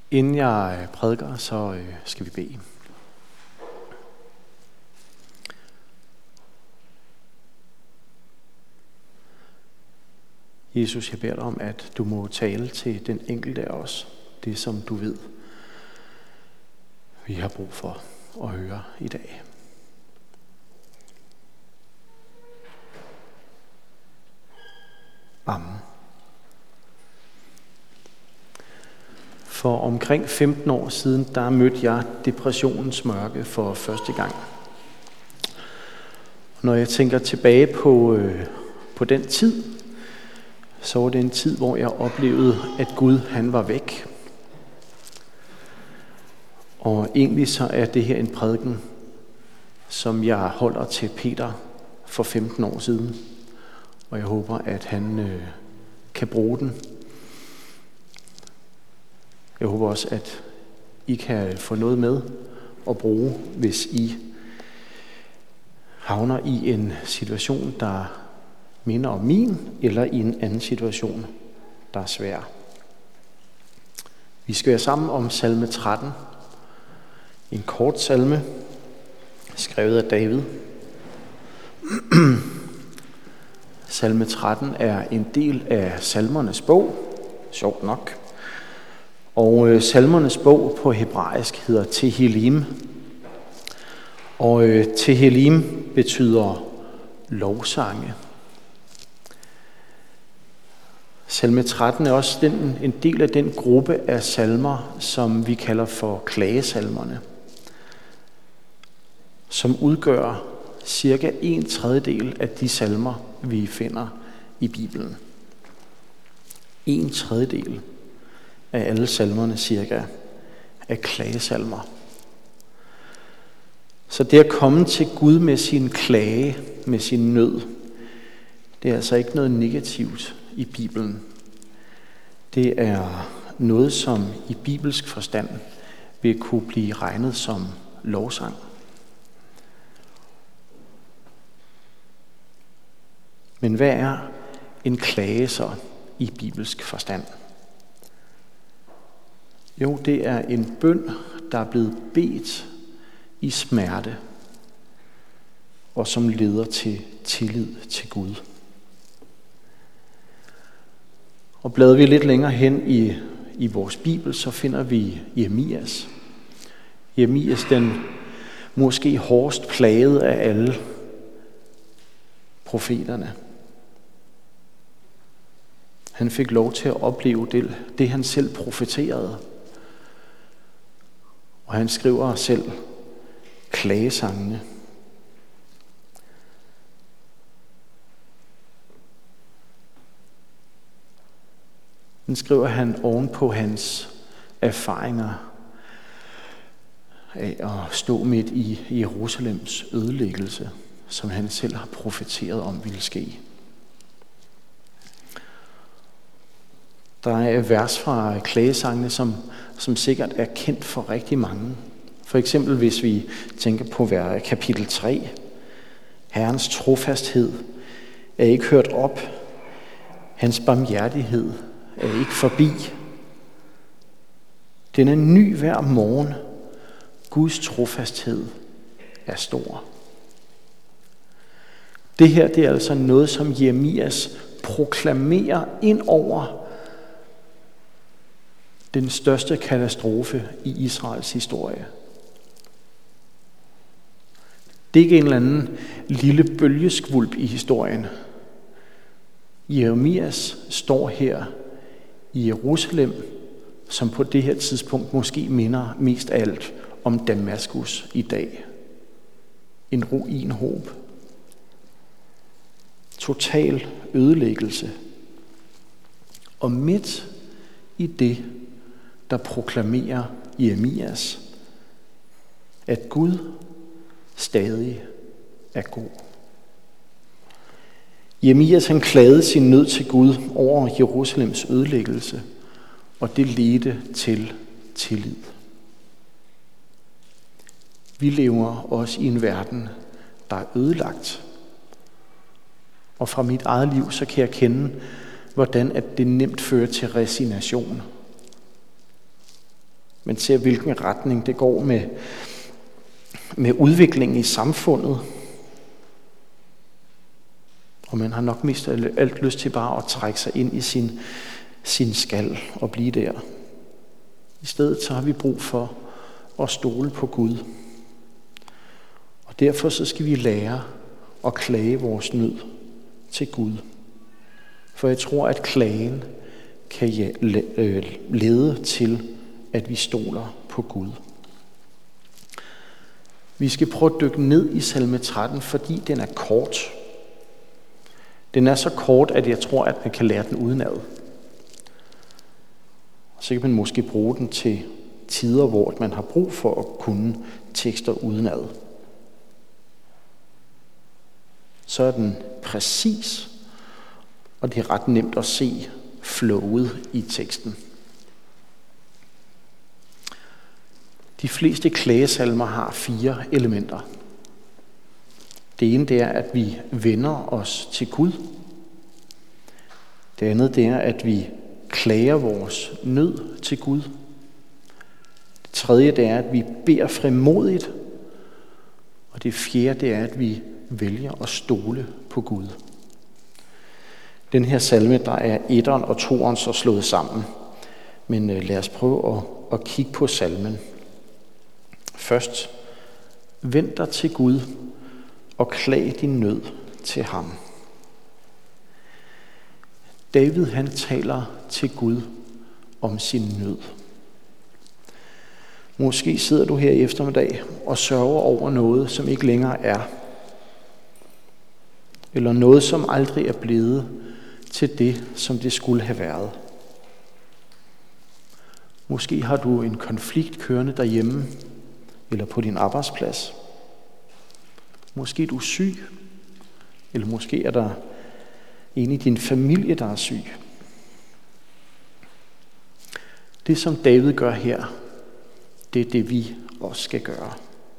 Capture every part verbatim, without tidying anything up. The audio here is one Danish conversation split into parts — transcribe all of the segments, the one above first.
Inden jeg prædiker, så skal vi bede. Jesus, jeg beder dig om, at du må tale til den enkelte af os, det som du ved, vi har brug for at høre i dag. Amen. For omkring femten år siden, der mødte jeg depressionens mørke for første gang. Når jeg tænker tilbage på, øh, på den tid, så var det en tid, hvor jeg oplevede, at Gud han var væk. Og egentlig så er det her en prædiken, som jeg holder til Peter for femten år siden. Og jeg håber, at han øh, kan bruge den. Jeg håber også, at I kan få noget med at bruge, hvis I havner i en situation, der minder om min, eller i en anden situation, der er svær. Vi skal være sammen om salme tretten. En kort salme, skrevet af David. Salme tretten er en del af salmernes bog, sjovt nok. Og øh, salmernes bog på hebraisk hedder Tehillim. Og øh, Tehillim betyder lovsange. Salme tretten er også den, en del af den gruppe af salmer, som vi kalder for klagesalmerne, som udgør cirka en tredjedel af de salmer, vi finder i Bibelen. En tredjedel af alle salmerne cirka er klagesalmer. Så det at komme til Gud med sin klage, med sin nød, det er altså ikke noget negativt i Bibelen. Det er noget, som i bibelsk forstand vil kunne blive regnet som lovsang. Men hvad er en klage så i bibelsk forstand? Jo, det er en bøn, der er blevet bedt i smerte, og som leder til tillid til Gud. Og bladrer vi lidt længere hen i, i vores Bibel, så finder vi Jeremias. Jeremias, den måske hårdest plagede af alle profeterne. Han fik lov til at opleve det, det han selv profeterede. Og han skriver selv klagesangene. Den skriver han oven på hans erfaringer af at stå midt i Jerusalems ødelæggelse, som han selv har profeteret om ville ske. Der er vers fra klagesangene, som, som sikkert er kendt for rigtig mange. For eksempel hvis vi tænker på hver kapitel tre. Herrens trofasthed er ikke hørt op. Hans barmhjertighed er ikke forbi. Den er ny hver morgen. Guds trofasthed er stor. Det her det er altså noget, som Jeremias proklamerer ind over den største katastrofe i Israels historie. Det er ikke en eller anden lille bølgeskvulp i historien. Jeremias står her i Jerusalem, som på det her tidspunkt måske minder mest af alt om Damaskus i dag. En ruinhob. Total ødelæggelse. Og midt i det, der proklamerer Jeremias, at Gud stadig er god. Jeremias han klagede sin nød til Gud over Jerusalems ødelæggelse, og det ledte til tillid. Vi lever også i en verden, der er ødelagt. Og fra mit eget liv, så kan jeg kende, hvordan at det nemt fører til resignation. Man ser, hvilken retning det går med, med udviklingen i samfundet. Og man har nok mest alt lyst til bare at trække sig ind i sin, sin skal og blive der. I stedet så har vi brug for at stole på Gud. Og derfor så skal vi lære at klage vores nød til Gud. For jeg tror, at klagen kan lede til, at vi stoler på Gud. Vi skal prøve at dykke ned i salme tretten, fordi den er kort. Den er så kort, at jeg tror, at man kan lære den udenad. Så kan man måske bruge den til tider, hvor man har brug for at kunne tekster udenad. Så er den præcis, og det er ret nemt at se flowet i teksten. De fleste klagesalmer har fire elementer. Det ene det er, at vi vender os til Gud. Det andet det er, at vi klager vores nød til Gud. Det tredje det er, at vi beder frimodigt. Og det fjerde det er, at vi vælger at stole på Gud. Den her salme, der er etteren og toeren så slået sammen. Men lad os prøve at, at kigge på salmen. Først, vend dig til Gud og klag din nød til ham. David han taler til Gud om sin nød. Måske sidder du her i eftermiddag og sørger over noget, som ikke længere er. Eller noget, som aldrig er blevet til det, som det skulle have været. Måske har du en konflikt kørende derhjemme eller på din arbejdsplads. Måske er du syg, eller måske er der en i din familie, der er syg. Det, som David gør her, det er det, vi også skal gøre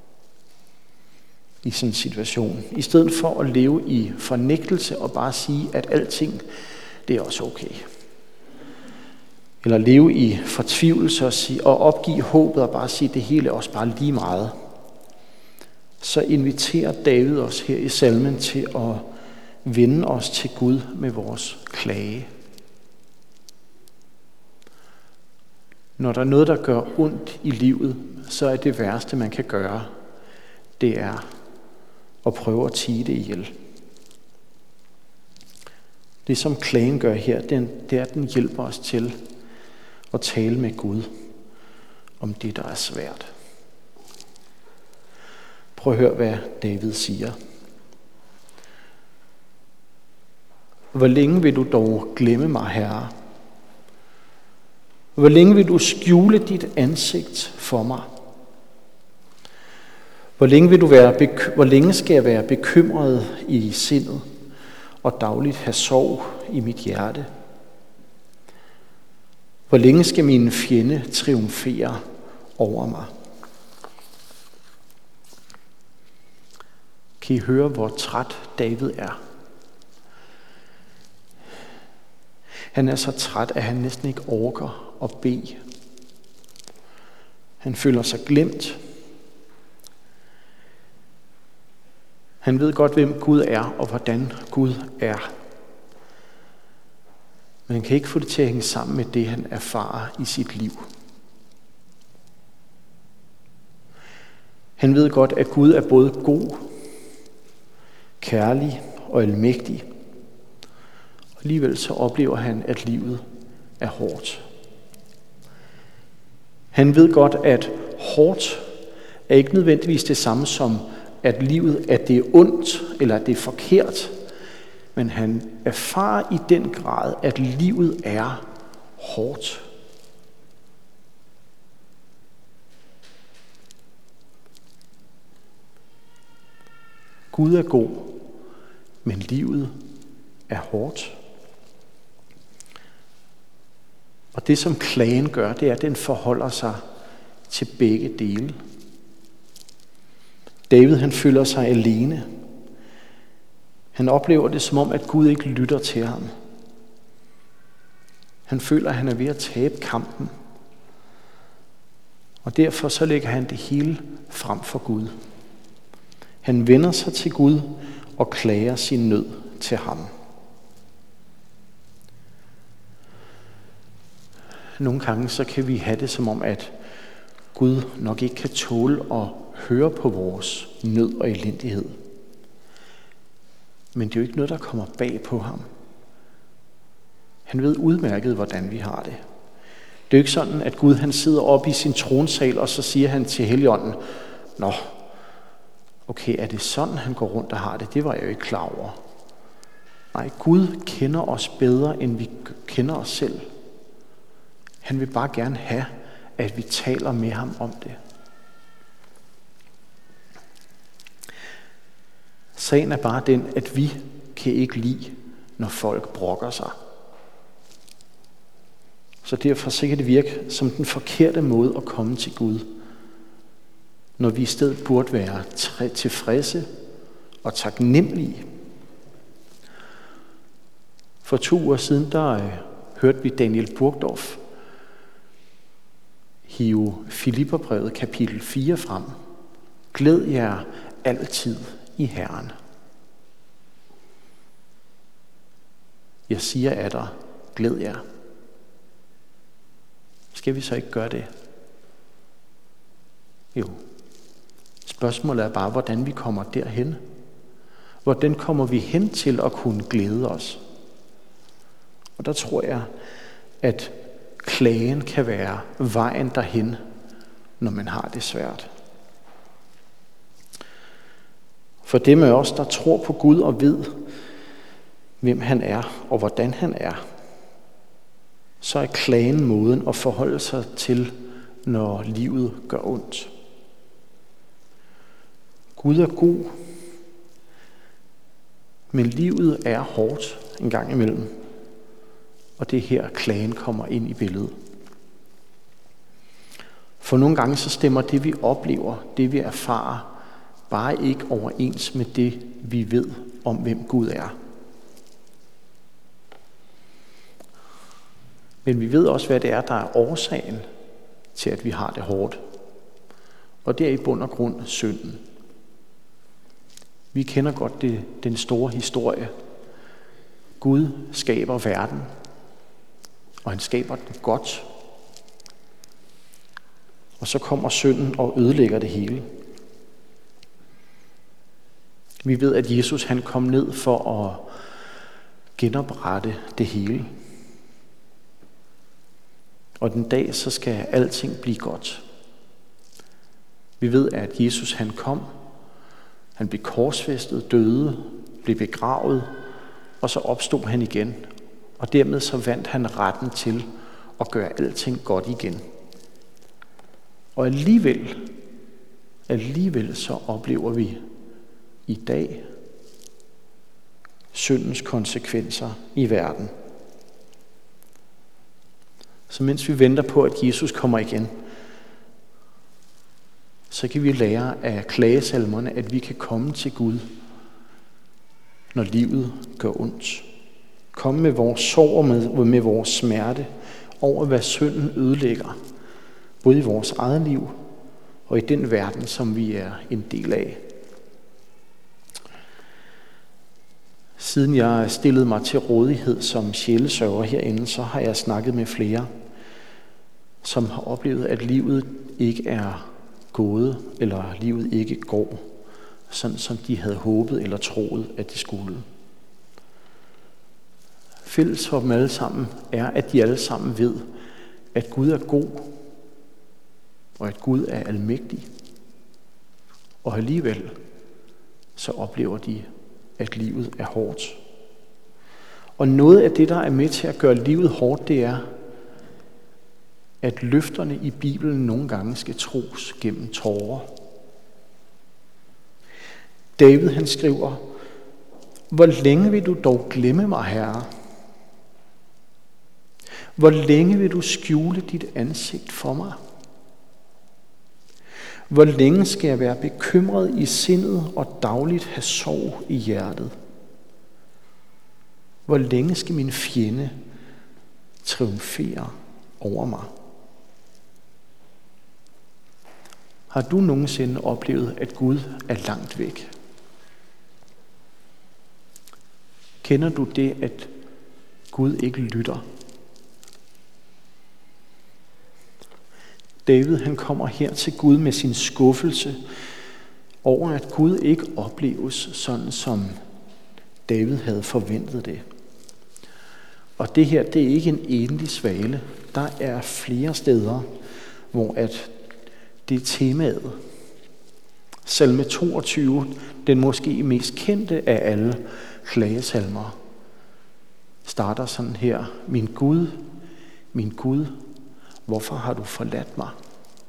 i sådan en situation. I stedet for at leve i fornægtelse og bare sige, at alting, det er også okay. Eller leve i fortvivlelse og, sige, og opgive håbet og bare sige, at det hele er også bare lige meget. Så inviterer David os her i salmen til at vende os til Gud med vores klage. Når der er noget, der gør ondt i livet, så er det værste, man kan gøre, det er at prøve at tie det ihjel. Det, som klagen gør her, det er, at den hjælper os til at tale med Gud om det, der er svært. Prøv at høre, hvad David siger. Hvor længe vil du dog glemme mig, Herre? Hvor længe vil du skjule dit ansigt for mig? Hvor længe, vil du være beky- Hvor længe skal jeg være bekymret i sindet og dagligt have sorg i mit hjerte? Hvor længe skal min fjende triumfere over mig? Kan I høre, hvor træt David er? Han er så træt, at han næsten ikke orker at bede. Han føler sig glemt. Han ved godt, hvem Gud er, og hvordan Gud er. Men han kan ikke få det til at hænge sammen med det, han erfarer i sit liv. Han ved godt, at Gud er både god, kærlig og almægtig. Og alligevel så oplever han, at livet er hårdt. Han ved godt, at hårdt er ikke nødvendigvis det samme som, at livet at det er ondt eller at det er forkert. Men han erfarer i den grad, at livet er hårdt. Gud er god, men livet er hårdt. Og det, som klagen gør, det er, at den forholder sig til begge dele. David, han føler sig alene. Han oplever det som om, at Gud ikke lytter til ham. Han føler, at han er ved at tabe kampen. Og derfor så lægger han det hele frem for Gud. Han vender sig til Gud og klager sin nød til ham. Nogle gange så kan vi have det som om, at Gud nok ikke kan tåle at høre på vores nød og elendighed. Men det er jo ikke noget, der kommer bag på ham. Han ved udmærket, hvordan vi har det. Det er jo ikke sådan, at Gud han sidder oppe i sin tronsal, og så siger han til Helligånden, nå, okay, er det sådan, han går rundt og har det? Det var jeg jo ikke klar over. Nej, Gud kender os bedre, end vi kender os selv. Han vil bare gerne have, at vi taler med ham om det. Sagen er bare den, at vi kan ikke lide, når folk brokker sig. Så derfor så kan det virke som den forkerte måde at komme til Gud, når vi i stedet burde være tilfredse og taknemmelige. For to uger siden, der øh, hørte vi Daniel Burgdorf hive Filipperbrevet kapitel fire frem. Glæd jer altid i Herren. Jeg siger af dig, glæd jer. Skal vi så ikke gøre det? Jo. Spørgsmålet er bare, hvordan vi kommer derhen. Hvordan kommer vi hen til at kunne glæde os? Og der tror jeg, at klagen kan være vejen derhen, når man har det svært. For dem af os, der tror på Gud og ved, hvem han er og hvordan han er, så er klagen måden at forholde sig til, når livet gør ondt. Gud er god, men livet er hårdt en gang imellem. Og det er her, klagen kommer ind i billedet. For nogle gange så stemmer det, vi oplever, det vi erfarer, bare ikke overens med det, vi ved om, hvem Gud er. Men vi ved også, hvad det er, der er årsagen til, at vi har det hårdt. Og det er i bund og grund synden. Vi kender godt det, den store historie. Gud skaber verden, og han skaber den godt. Og så kommer synden og ødelægger det hele. Vi ved, at Jesus han kom ned for at genoprette det hele. Og den dag, så skal alting blive godt. Vi ved, at Jesus han kom, han blev korsfæstet, døde, blev begravet, og så opstod han igen. Og dermed så vandt han retten til at gøre alting godt igen. Og alligevel, alligevel så oplever vi i dag syndens konsekvenser i verden. Så mens vi venter på, at Jesus kommer igen, så kan vi lære af klagesalmerne, at vi kan komme til Gud, når livet gør ondt. Komme med vores sorg og med, med vores smerte over, hvad synden ødelægger, både i vores eget liv og i den verden, som vi er en del af. Siden jeg stillede mig til rådighed som sjælesørger herinde, så har jeg snakket med flere, som har oplevet, at livet ikke er gået, eller livet ikke går, sådan som de havde håbet eller troet, at det skulle. Fælles for dem alle sammen er, at de alle sammen ved, at Gud er god, og at Gud er almægtig. Og alligevel så oplever de, at livet er hårdt. Og noget af det, der er med til at gøre livet hårdt, det er, at løfterne i Bibelen nogle gange skal tros gennem tårer. David han skriver, hvor længe vil du dog glemme mig, Herre? Hvor længe vil du skjule dit ansigt for mig? Hvor længe skal jeg være bekymret i sindet og dagligt have sorg i hjertet? Hvor længe skal min fjende triumfere over mig? Har du nogensinde oplevet, at Gud er langt væk? Kender du det, at Gud ikke lytter? David han kommer her til Gud med sin skuffelse over, at Gud ikke opleves sådan, som David havde forventet det. Og det her, det er ikke en enlig svale. Der er flere steder, hvor at det er temaet. Salme toogtyve, den måske mest kendte af alle klagesalmer, starter sådan her. Min Gud, min Gud, hvorfor har du forladt mig?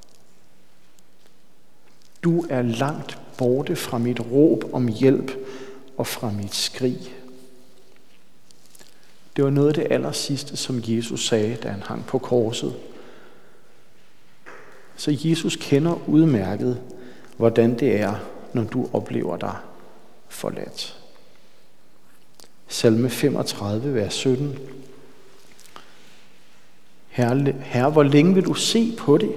Du er langt borte fra mit råb om hjælp og fra mit skrig. Det var noget af det aller sidste, som Jesus sagde, da han hang på korset. Så Jesus kender udmærket, hvordan det er, når du oplever dig forladt. Salme femogtredive, vers sytten. Herre, Herre, hvor længe vil du se på det?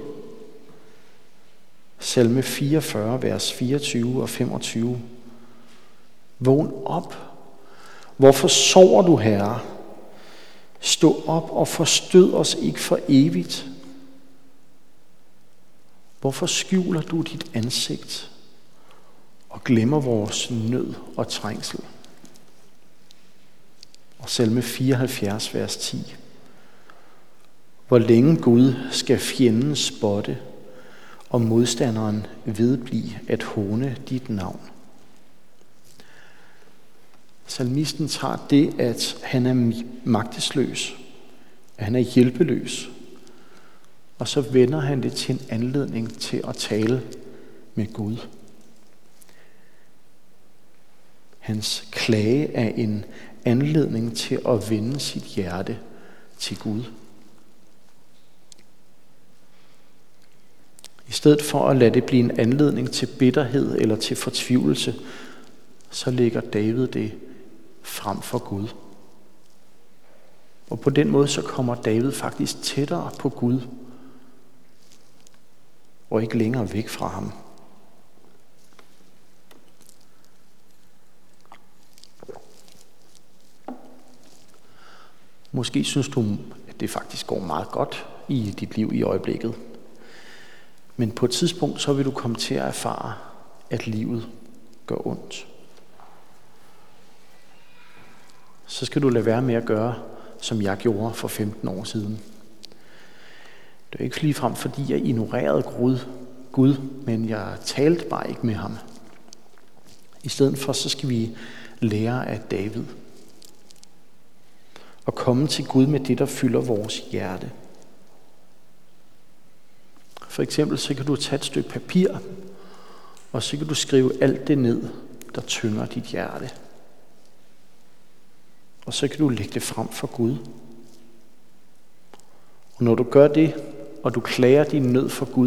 Salme fireogfyrre, vers fireogtyve og femogtyve. Vågn op. Hvorfor sover du, Herre? Stå op og forstød os ikke for evigt. Hvorfor skjuler du dit ansigt og glemmer vores nød og trængsel? Og salme fireoghalvfjerds, vers ti. Hvor længe Gud skal fjenden spotte, og modstanderen vedblive at håne dit navn. Salmisten tager det, at han er magtesløs, at han er hjælpeløs, og så vender han det til en anledning til at tale med Gud. Hans klage er en anledning til at vende sit hjerte til Gud. I stedet for at lade det blive en anledning til bitterhed eller til fortvivlelse, så lægger David det frem for Gud. Og på den måde så kommer David faktisk tættere på Gud, og ikke længere væk fra ham. Måske synes du, at det faktisk går meget godt i dit liv i øjeblikket. Men på et tidspunkt, så vil du komme til at erfare, at livet gør ondt. Så skal du lade være med at gøre, som jeg gjorde for femten år siden. Det er ikke ligefrem, fordi jeg ignorerede Gud, Gud, men jeg talte bare ikke med ham. I stedet for, så skal vi lære af David. Og komme til Gud med det, der fylder vores hjerte. For eksempel så kan du tage et stykke papir, og så kan du skrive alt det ned, der tynger dit hjerte. Og så kan du lægge det frem for Gud. Og når du gør det, og du klager din nød for Gud,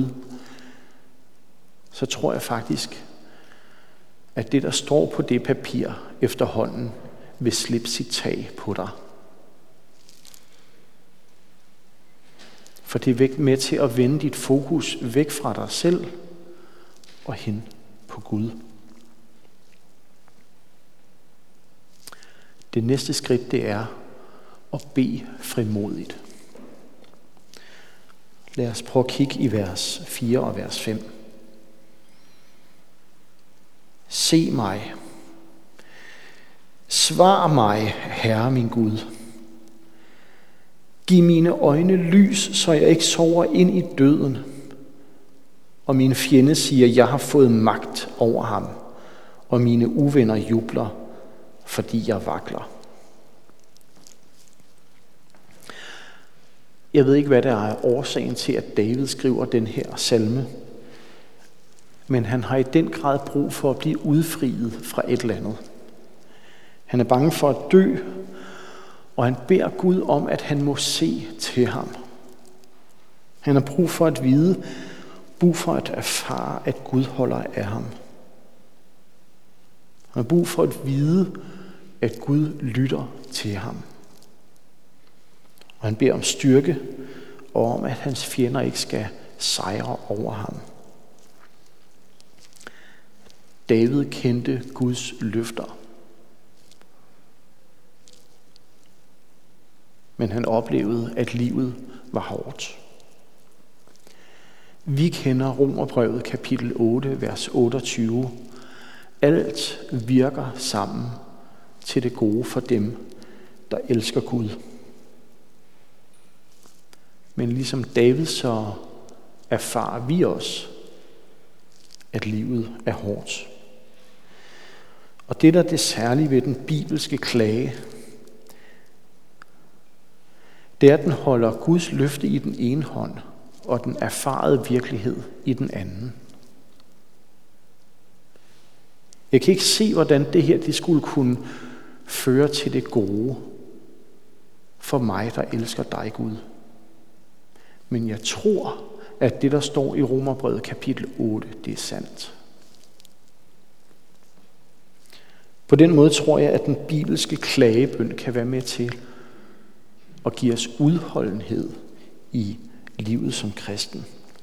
så tror jeg faktisk, at det, der står på det papir efterhånden, vil slippe sit tag på dig. For det er med til at vende dit fokus væk fra dig selv og hen på Gud. Det næste skridt, det er at bede frimodigt. Lad os prøve at kigge i vers fire og vers fem. Se mig. Svar mig, Herre min Gud. Giv mine øjne lys, så jeg ikke sover ind i døden. Og min fjende siger, jeg har fået magt over ham, og mine uvenner jubler, fordi jeg vakler. Jeg ved ikke, hvad der er årsagen til, at David skriver den her salme, men han har i den grad brug for at blive udfriet fra et eller andet. Han er bange for at dø, og han beder Gud om, at han må se til ham. Han har brug for at vide, brug for at erfare, at Gud holder af ham. Han har brug for at vide, at Gud lytter til ham. Og han beder om styrke, og om, at hans fjender ikke skal sejre over ham. David kendte Guds løfter. Men han oplevede, at livet var hårdt. Vi kender Romerbrevet kapitel otte, vers otteogtyve. Alt virker sammen til det gode for dem, der elsker Gud. Men ligesom David, så erfarer vi også, at livet er hårdt. Og det, der er det særlige ved den bibelske klage, det er, at den holder Guds løfte i den ene hånd, og den erfarede virkelighed i den anden. Jeg kan ikke se, hvordan det her det skulle kunne føre til det gode for mig, der elsker dig, Gud. Men jeg tror, at det, der står i Romerbrevet kapitel otte, det er sandt. På den måde tror jeg, at den bibelske klagebøn kan være med til at give os udholdenhed i livet som kristen.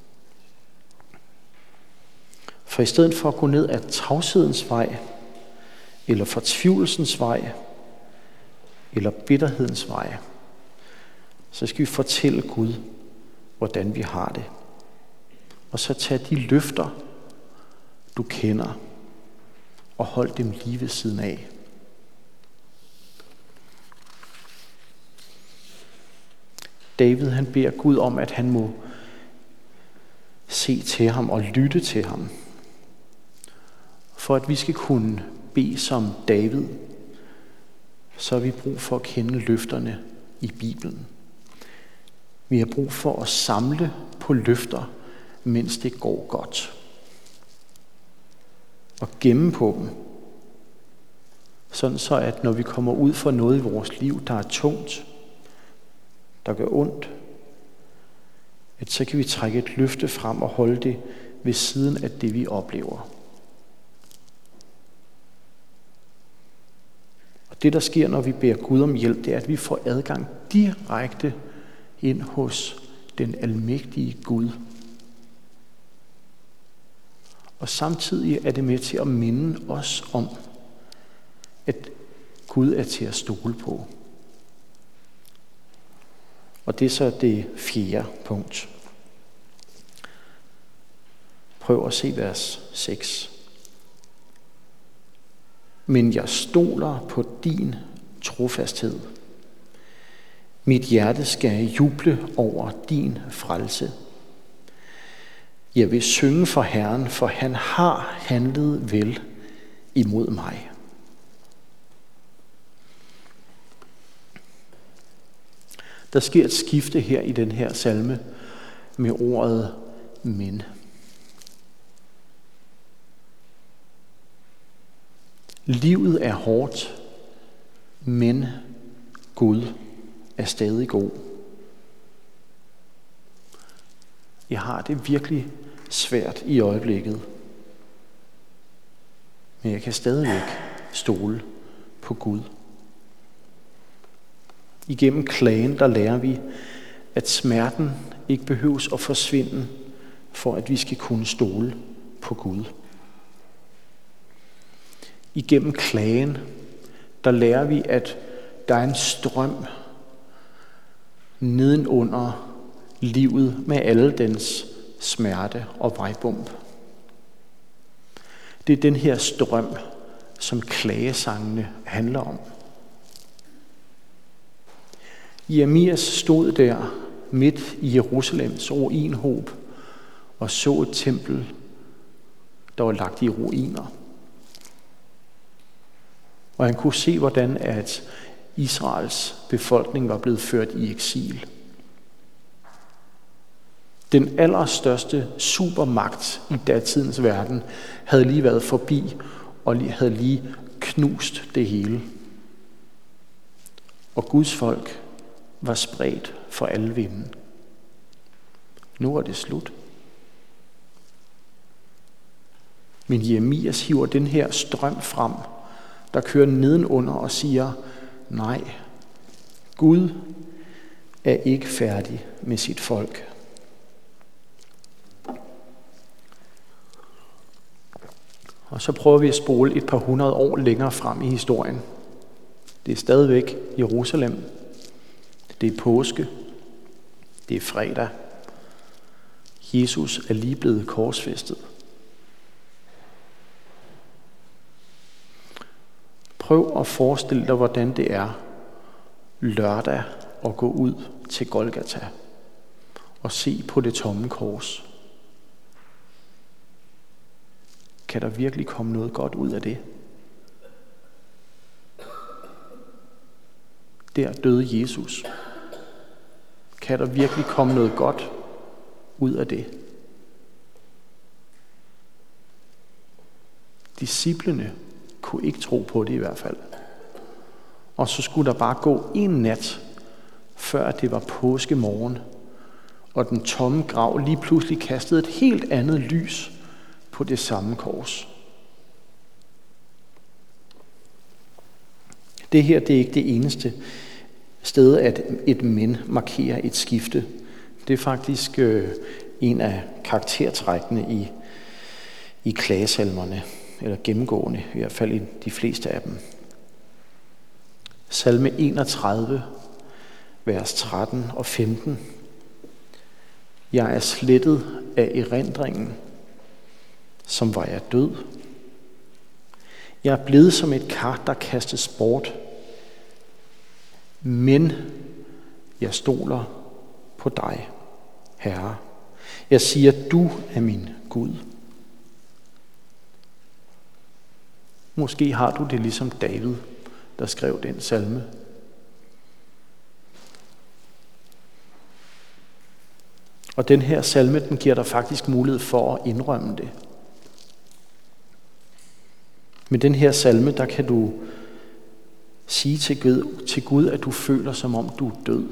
For i stedet for at gå ned ad tavshedens vej, eller fortvivlelsens vej, eller bitterhedens vej, så skal vi fortælle Gud, hvordan vi har det. Og så tage de løfter, du kender, og hold dem lige ved siden af. David, han beder Gud om, at han må se til ham og lytte til ham. For at vi skal kunne bede som David, så har vi brug for at kende løfterne i Bibelen. Vi har brug for at samle på løfter, mens det går godt. Og gemme på dem. Sådan så, at når vi kommer ud for noget i vores liv, der er tungt, der gør ondt, at så kan vi trække et løfte frem og holde det ved siden af det, vi oplever. Og det, der sker, når vi beder Gud om hjælp, det er, at vi får adgang direkte ind hos den almægtige Gud. Og samtidig er det med til at minde os om, at Gud er til at stole på. Og det er så det fjerde punkt. Prøv at se vers seks. Men jeg stoler på din trofasthed. Mit hjerte skal juble over din frelse. Jeg vil synge for Herren, for han har handlet vel imod mig. Der sker et skifte her i den her salme med ordet men. Livet er hårdt, men Gud er stadig god. Jeg har det virkelig svært i øjeblikket, men jeg kan stadigvæk stole på Gud. Igennem klagen, der lærer vi, at smerten ikke behøves at forsvinde, for at vi skal kunne stole på Gud. Igennem klagen, der lærer vi, at der er en strøm nedenunder livet med alle dens smerte og vejbump. Det er den her strøm, som klagesangene handler om. Jeremias stod der midt i Jerusalems ruinhob og så et tempel, der var lagt i ruiner. Og han kunne se, hvordan at Israels befolkning var blevet ført i eksil. Den allerstørste supermagt i datidens verden havde lige været forbi og havde lige knust det hele. Og Guds folk var spredt for alle vinde. Nu er det slut. Men Jeremias hiver den her strøm frem, der kører nedenunder og siger, nej, Gud er ikke færdig med sit folk. Og så prøver vi at spole et par hundrede år længere frem i historien. Det er stadigvæk Jerusalem. Det er påske. Det er fredag. Jesus er lige blevet korsfæstet. Prøv at forestille dig, hvordan det er lørdag at gå ud til Golgata og se på det tomme kors. Kan der virkelig komme noget godt ud af det? Der døde Jesus. Kan der virkelig komme noget godt ud af det? Disciplene kunne ikke tro på det i hvert fald. Og så skulle der bare gå en nat, før det var påskemorgen, og den tomme grav lige pludselig kastede et helt andet lys på det samme kors. Det her, det er ikke det eneste sted, at et men markerer et skifte. Det er faktisk øh, en af karaktertrækkene i, i klagesalmerne, eller gennemgående, i hvert fald i de fleste af dem. Salme enogtredive, vers tretten og femten. Jeg er slettet af erindringen, som var jeg død. Jeg er blevet som et kar, der kastes bort. Men jeg stoler på dig, Herre. Jeg siger, du er min Gud. Måske har du det ligesom David, der skrev den salme. Og den her salme, den giver dig faktisk mulighed for at indrømme det. Med den her salme, der kan du sige til Gud, til Gud, at du føler, som om du er død.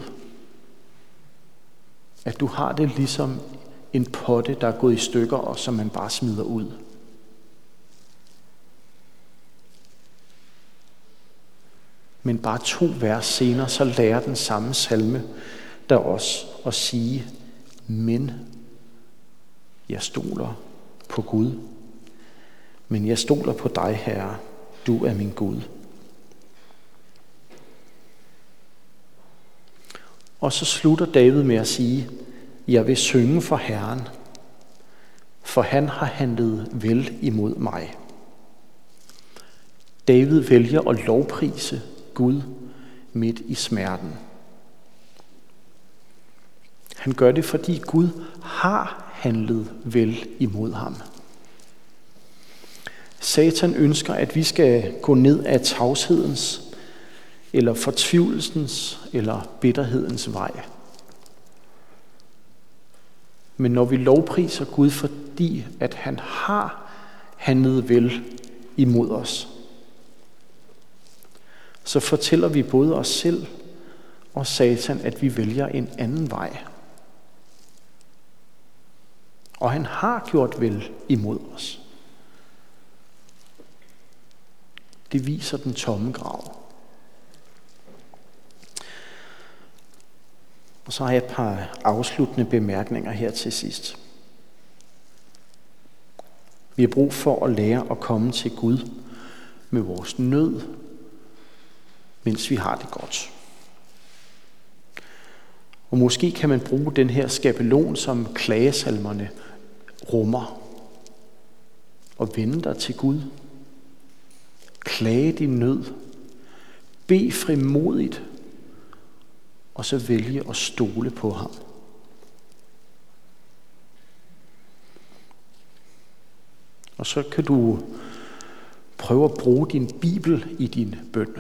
At du har det ligesom en potte, der er gået i stykker, og som man bare smider ud. Men bare to vers senere, så lærer den samme salme der også at sige, men jeg stoler på Gud. Men jeg stoler på dig, Herre. Du er min Gud. Og så slutter David med at sige, jeg vil synge for Herren, for han har handlet vel imod mig. David vælger at lovprise Gud midt i smerten. Han gør det, fordi Gud har handlet vel imod ham. Satan ønsker, at vi skal gå ned ad tavshedens, eller fortvivlelsens, eller bitterhedens vej. Men når vi lovpriser Gud, fordi at han har handlet vel imod os, så fortæller vi både os selv og Satan, at vi vælger en anden vej. Og han har gjort vel imod os. Det viser den tomme grav. Og så har jeg et par afsluttende bemærkninger her til sidst. Vi har brug for at lære at komme til Gud med vores nød, mens vi har det godt. Og måske kan man bruge den her skabelon, som klagesalmerne rummer, og vende dig til Gud. Klage din nød. Bed frimodigt, og så vælge at stole på ham. Og så kan du prøve at bruge din Bibel i din bøn.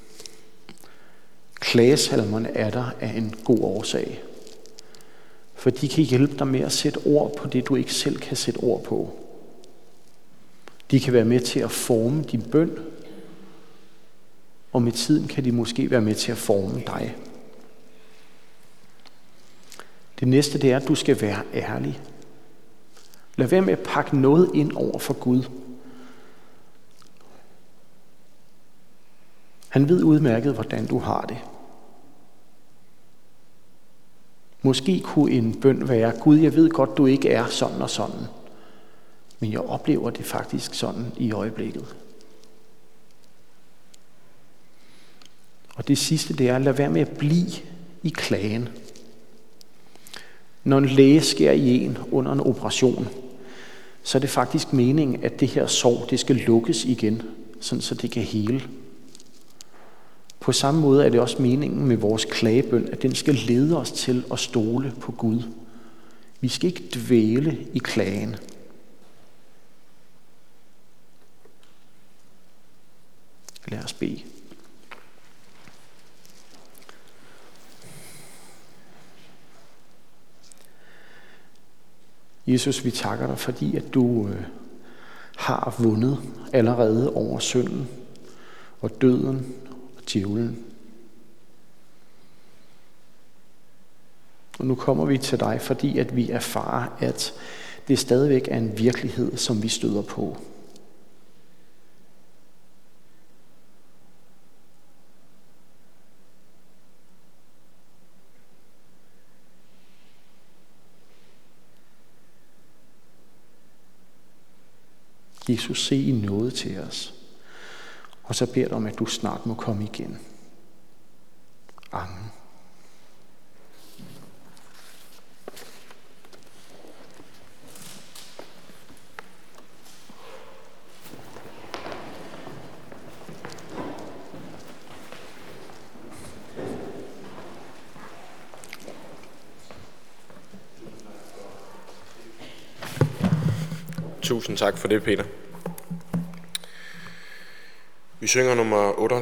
Klagesalmerne er der af en god årsag. For de kan hjælpe dig med at sætte ord på det, du ikke selv kan sætte ord på. De kan være med til at forme din bøn, og med tiden kan de måske være med til at forme dig. Det næste, det er, at du skal være ærlig. Lad være med at pakke noget ind over for Gud. Han ved udmærket, hvordan du har det. Måske kunne en bøn være, Gud, jeg ved godt, du ikke er sådan og sådan. Men jeg oplever det faktisk sådan i øjeblikket. Og det sidste, det er at lade være med at blive i klagen. Når en læge skærer i en under en operation, så er det faktisk meningen, at det her sår, det skal lukkes igen, sådan så det kan hele. På samme måde er det også meningen med vores klagebøn, at den skal lede os til at stole på Gud. Vi skal ikke dvæle i klagen. Lad os bede. Jesus, vi takker dig, fordi at du øh, har vundet allerede over synden og døden og djævlen. Og nu kommer vi til dig, fordi at vi erfarer, at det stadigvæk er en virkelighed, som vi støder på. Jesus, se i noget til os. Og så beder jeg om, at du snart må komme igen. Amen. Tusind tak for det, Peter. Vi synger nummer